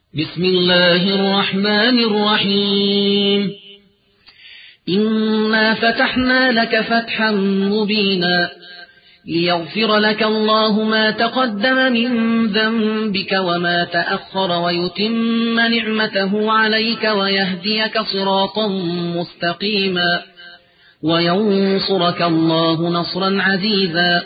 بسم الله الرحمن الرحيم. إنا فتحنا لك فتحا مبينا ليغفر لك الله ما تقدم من ذنبك وما تأخر ويتم نعمته عليك ويهديك صراطا مستقيما وينصرك الله نصرا عزيزا.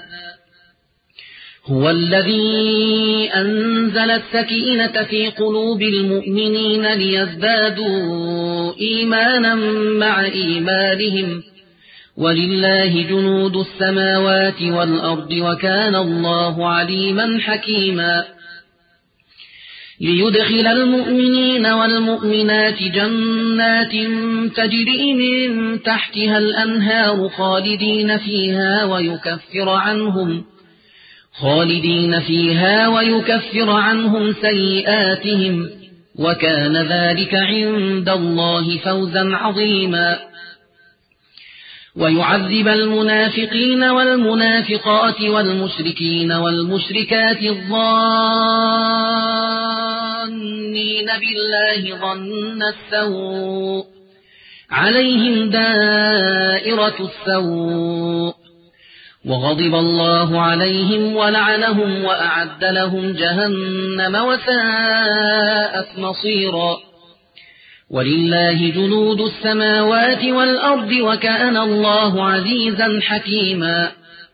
هو الذي أنزل السكينة في قلوب المؤمنين ليزدادوا إيمانا مع إيمانهم ولله جنود السماوات والأرض وكان الله عليما حكيما. ليدخل المؤمنين والمؤمنات جنات تجري من تحتها الأنهار خالدين فيها ويكفر عنهم سيئاتهم وكان ذلك عند الله فوزا عظيما. ويعذب المنافقين والمنافقات والمشركين والمشركات الظانين بالله ظن السوء عليهم دائرة السوء وغضب الله عليهم ولعنهم وأعد لهم جهنم وساءت مصيرا. ولله جنود السماوات والأرض وكان الله عزيزا حكيما.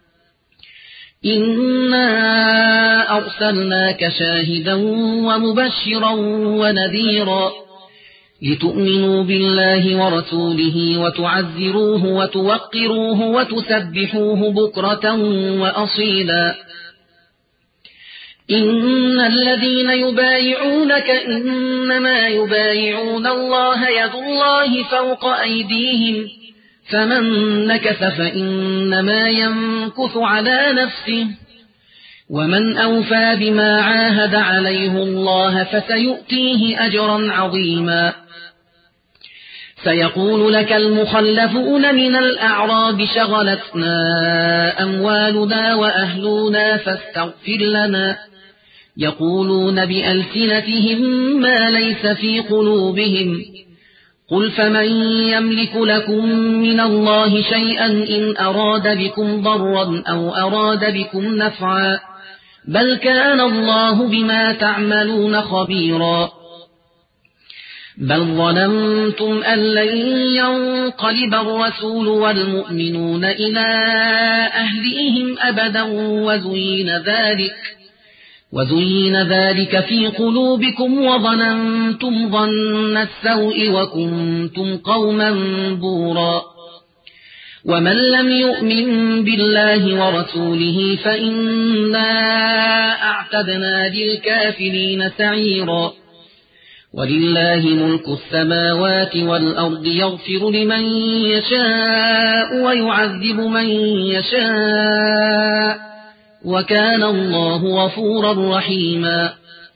إنا أرسلناك شاهدا ومبشرا ونذيرا لتؤمنوا بالله ورسوله وتعزروه وتوقروه وتسبحوه بكرة وأصيلا. إن الذين يبايعونك إنما يبايعون الله يد الله فوق أيديهم فمن نكث فإنما ينكث على نفسه ومن أوفى بما عاهد عليه الله فسيؤتيه أجرا عظيما. سيقول لك المخلفون من الأعراب شغلتنا أموالنا وأهلنا فاستغفر لنا يقولون بألسنتهم ما ليس في قلوبهم قل فمن يملك لكم من الله شيئا إن أراد بكم ضرا أو أراد بكم نفعا بل كان الله بما تعملون خبيرا. بل ظننتم أن لن ينقلب الرسول والمؤمنون إلى أهليهم أبدا وزين ذلك في قلوبكم وظننتم ظن السوء وكنتم قوما بورا. ومن لم يؤمن بالله ورسوله فإنا أعتدنا للكافرين سعيرا. ولله ملك السماوات والأرض يغفر لمن يشاء ويعذب من يشاء وكان الله غفورا رحيما.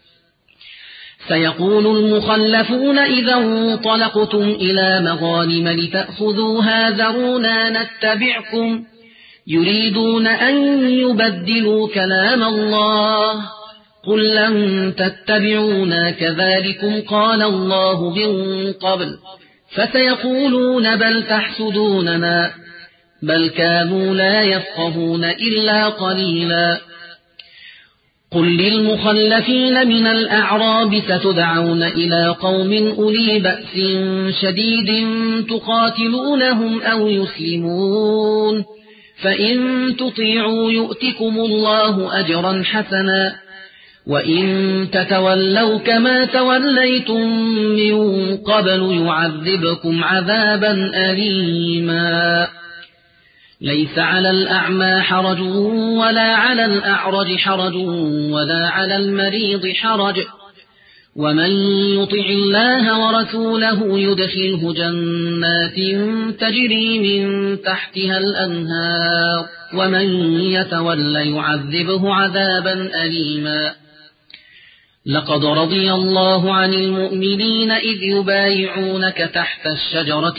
سيقول المخلفون إذا انطلقتم إلى مغانم لتأخذوها ذرونا نتبعكم يريدون أن يبدلوا كلام الله قل لن تتبعونا كذلكم قال الله من قبل فسيقولون بل تحسدوننا بل كانوا لا يفقهون إلا قليلا. قل للمخلفين من الأعراب ستدعون إلى قوم أولي بأس شديد تقاتلونهم أو يسلمون فإن تطيعوا يؤتكم الله أجرا حسنا وإن تتولوا كما توليتم من قبل يعذبكم عذابا أليما. ليس على الأعمى حرج ولا على الأعرج حرج ولا على المريض حرج ومن يطع الله ورسوله يدخله جنات تجري من تحتها الأنهار ومن يتول يعذبه عذابا أليما. لقد رضي الله عن المؤمنين إذ يبايعونك تحت الشجرة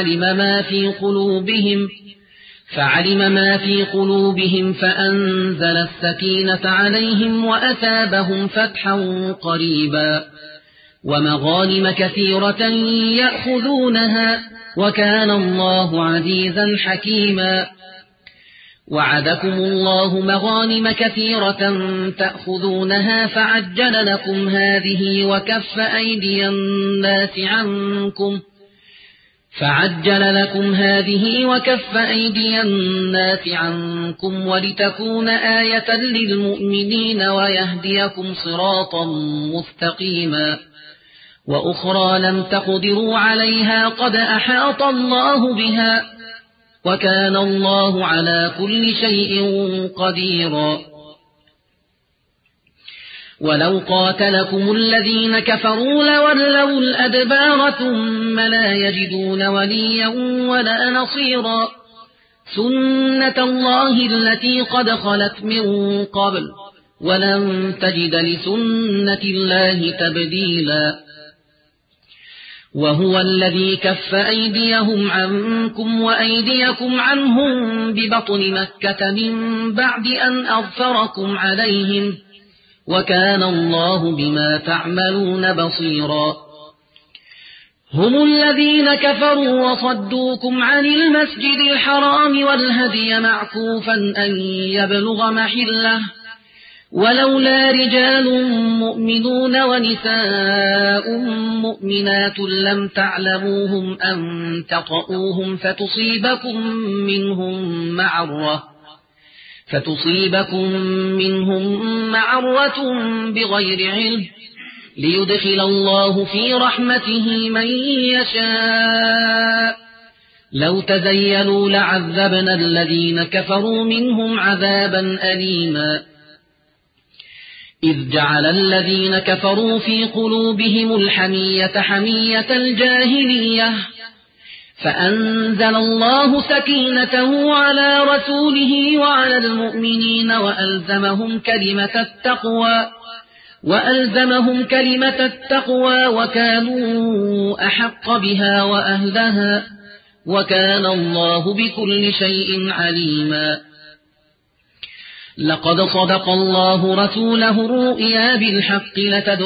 فعلم ما في قلوبهم فأنزل السكينة عليهم وأثابهم فتحا قريبا ومغانم كثيرة يأخذونها وكان الله عزيزا حكيما وعدكم الله مغانم كثيرة تأخذونها فعجل لكم هذه وكف أيدي الناس عنكم ولتكون آية للمؤمنين ويهديكم صراطا مستقيما وأخرى لم تقدروا عليها قد أحاط الله بها وكان الله على كل شيء قديرا ولو قاتلكم الذين كفروا لولوا الأدبار ثم لا يجدون وليا ولا نصيرا سنة الله التي قد خلت من قبل ولن تجد لسنة الله تبديلا وهو الذي كف أيديهم عنكم وأيديكم عنهم ببطن مكة من بعد أن أظفركم عليهم وكان الله بما تعملون بصيرا هم الذين كفروا وصدوكم عن المسجد الحرام والهدي معكوفا أن يبلغ محله ولولا رجال مؤمنون ونساء مؤمنات لم تعلموهم أن تطؤوهم فتصيبكم منهم معرة بغير علم ليدخل الله في رحمته من يشاء لو تزيلوا لعذبنا الذين كفروا منهم عذابا أليما إذ جعل الذين كفروا في قلوبهم الحمية حمية الجاهلية فأنزل الله سكينته على رسوله وعلى المؤمنين وألزمهم كلمة التقوى وكانوا أحق بها وأهلها وكان الله بكل شيء عليما لقد صدق الله رسوله الرؤيا بالحق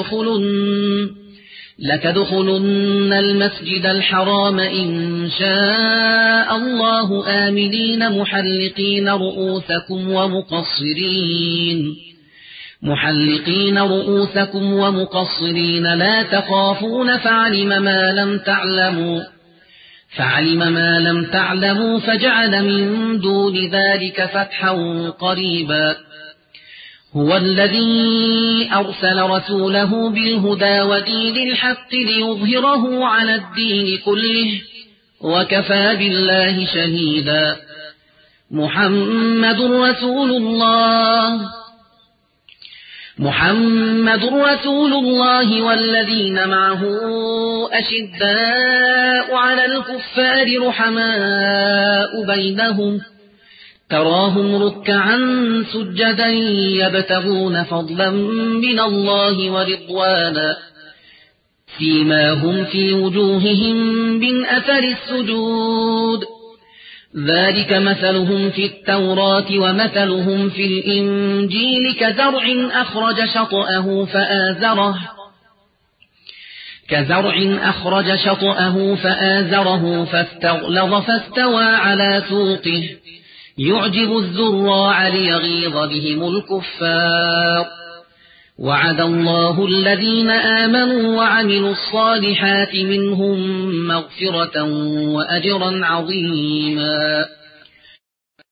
لتدخلن المسجد الحرام إن شاء الله آمنين محلقين رؤوسكم ومقصرين لا تخافون فعلم ما لم تعلموا فجعل من دون ذلك فتحا قريبا هو الذي أرسل رسوله بالهدى ودين الحق ليظهره على الدين كله وكفى بالله شهيدا محمد رسول الله والذين معه أشداء على الكفار رحماء بينهم تراهم ركعا سجدا يبتغون فضلا من الله ورضوانا سيماهم في وجوههم من أثر السجود ذلك مثلهم في التوراة ومثلهم في الإنجيل كزرع أخرج شطأه فآزره فاستغلظ فاستوى على سوقه يعجب الزراع ليغيظ بهم الكفار وعد الله الذين آمنوا وعملوا الصالحات منهم مغفرة وأجرا عظيما